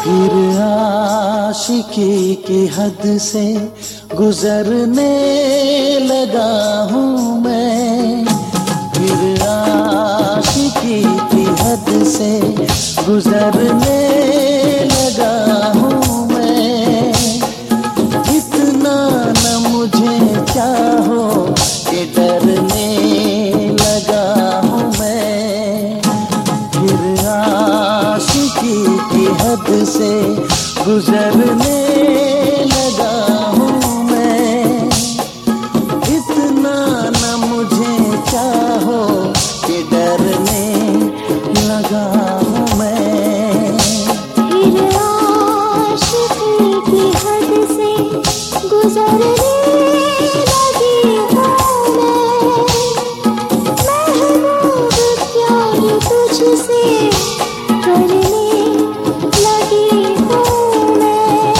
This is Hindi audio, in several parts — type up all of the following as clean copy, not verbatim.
फिर आशिकी की हद से गुजरने लगा हूँ मैं। फिर आशिकी की हद से गुजरने लगा हूँ मैं। इतना न मुझे चाहो कि डरने लगा हूँ मैं। फिर आशिकी की हद से गुजरने लगा हूँ मैं। इतना न मुझे चाहो कि डरने लगा हूँ मैं। फिर आशिकी की हद से गुजरने लगी हूँ मैं। महबूब प्यार तुझसे करने लगी हूँ मैं।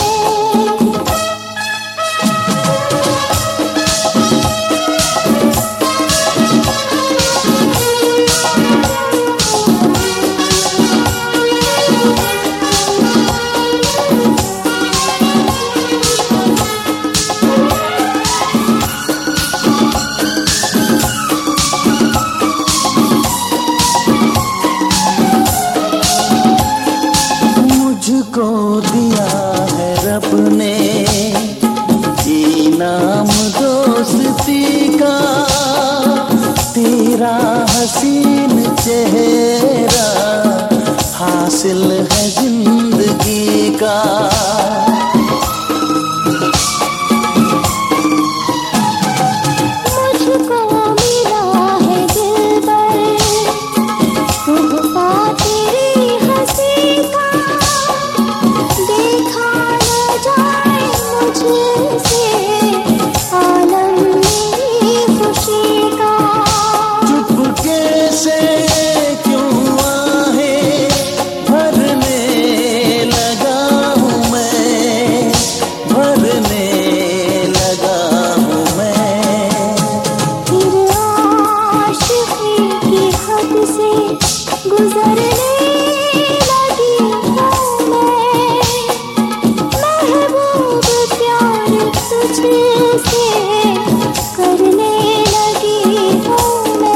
मुझको दिया है रब ने इनाम दोस्ती का। तेरा हसीन चेहरा हासिल है जिंदगी का। मुझको मिला है दिलबर तोहफा तेरी हंसी का। देखा न जाए मुझसे आलम मेरी खुशी का। चुपके से क्यों आहें भरने लगा हूँ मैं। भरने लगा हूँ मैं। फिर आशिकी की हद से गुजरने लगी हूँ मैं। महबूब प्यार तुझसे करने लगी हूँ मैं।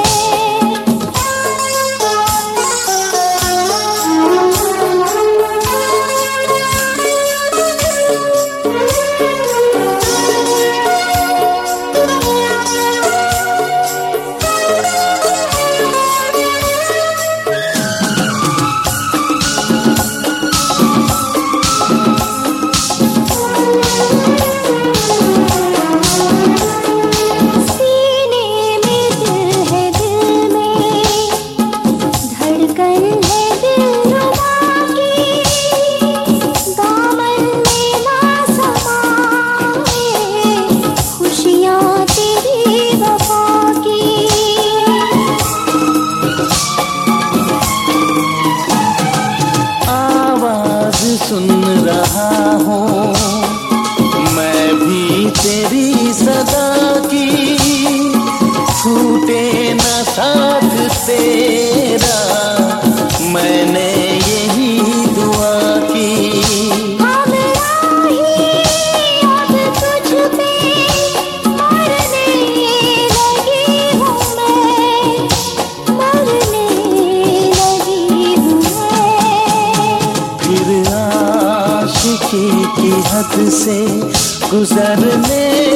सीने में दिल है, दिल में धड़कन है दिलरुबा की। दामन में ना समाए खुशियाँ तेरी वफा की। आवाज सुन रहा हूँ मैं भी तेरी सदा की। छूटे न साथ तेरा मैंने यही दुआ की। हाँ मेरा ही अब तुझ पे मरने लगी हूँ मैं। मरने लगी हूँ मैं। फिर आशिकी की हद से गुजरने